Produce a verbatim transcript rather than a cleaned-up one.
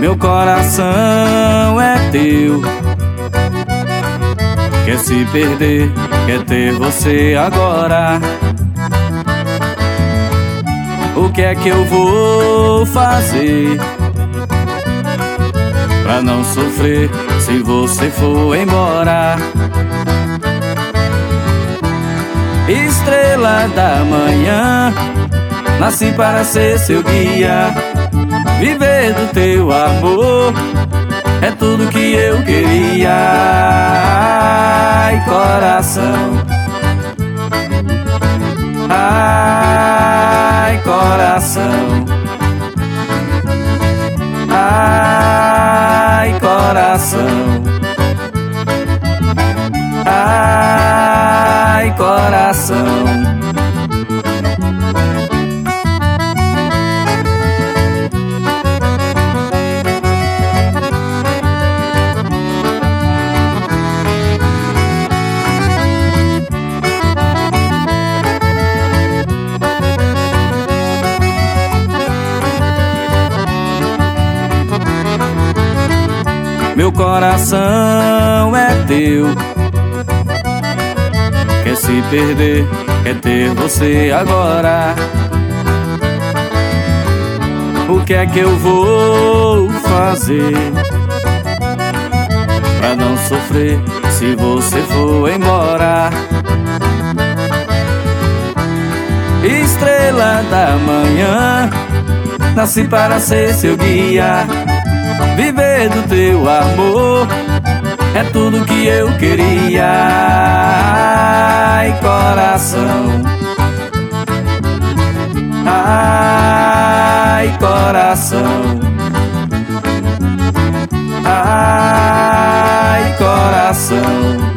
Meu coração é teu. Quer se perder, quer ter você agora. O que é que eu vou fazer pra não sofrer se você for embora? Estrela da manhã, nasci para ser seu guia. Viver do teu amor é tudo que eu queria. Ai, coração, ai, coração, ai, coração, ai, coração. Meu coração é teu. Quer se perder, quer ter você agora. O que é que eu vou fazer pra não sofrer se você for embora? Estrela da manhã, nasci para ser seu guia. Viver do teu amor é tudo que eu queria. Ai, coração, ai, coração, ai, coração.